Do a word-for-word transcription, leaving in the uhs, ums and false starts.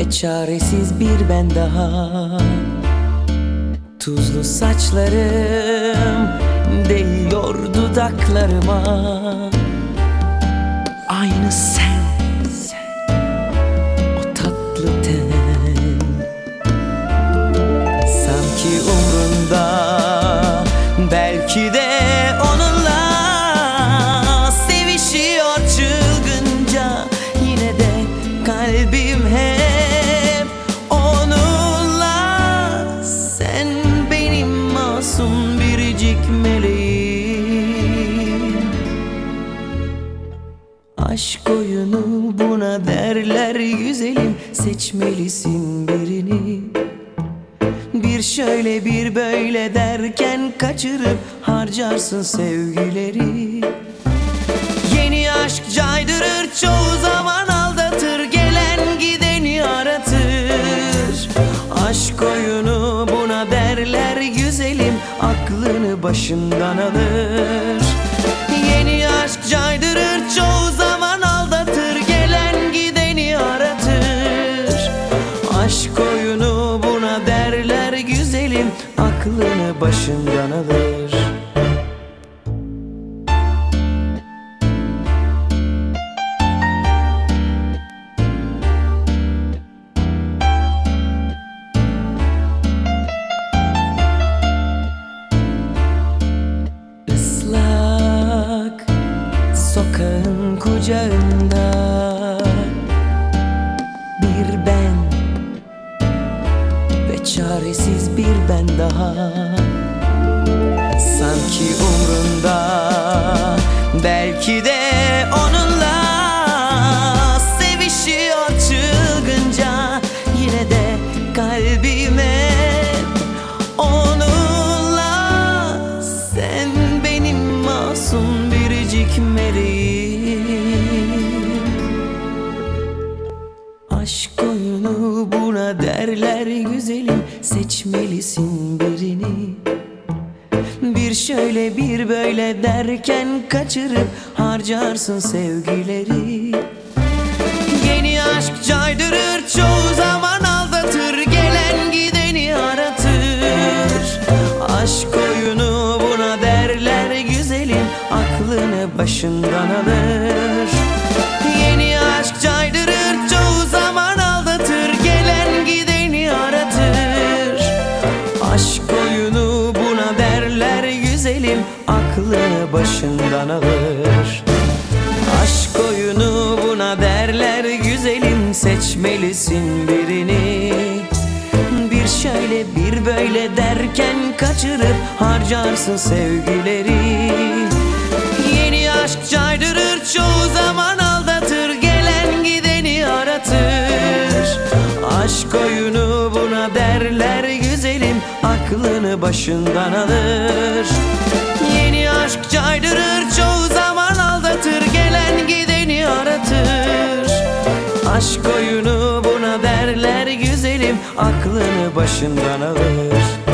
ve çaresiz bir ben daha. Tuzlu saçlarım değiyor dudaklarıma. Aynı sen, sen, o tatlı ten. Sanki umrunda, belki de onunla sevişiyor çılgınca. Yine de kalbim hep onunla. Sen benim masum biricik meleğim. Aşk oyunu buna derler güzelim. Seçmelisin birini. Bir şöyle bir böyle derken kaçırıp harcarsın sevgileri. Yeni aşk caydırır, çoğu zaman aldatır, gelen gideni aratır. Aşk oyunu buna derler güzelim, aklını başından alır. Yeni aşk caydırır, çoğu zaman aldatır, gelen gideni aratır. Aşk oyunu buna derler güzelim, aklını başından alır. Islak sokağın kucağında bir ben ve çaresiz bir ben daha. Sanki umrunda, belki de onunla sevişiyor çılgınca. Yine de kalbime onunla. Sen benim masum biricik meleğim. Aşk oyunu buna derler güzelim, seçmelisin birini. Bir şöyle bir böyle derken kaçırıp harcarsın sevgileri. Yeni aşk caydırır, çoğu zaman aldatır, gelen gideni aratır. Aşk oyunu buna derler güzelim, aklını başından alır. Yeni aşk caydırır, çoğu zaman aldatır, gelen gideni aratır. Aşk oyunu buna derler güzelim, aklını başından alır. Aşk oyunu buna derler güzelim, seçmelisin birini. Bir şöyle bir böyle derken kaçırıp harcarsın sevgileri. Yeni aşk caydırır, çoğu zaman aldatır, gelen gideni aratır. Aşk oyunu buna derler güzelim, aklını başından alır. Yeni aşk caydırır, çoğu zaman aldatır, gelen gideni aratır. Aşk oyunu buna derler güzelim, aklını başından alır.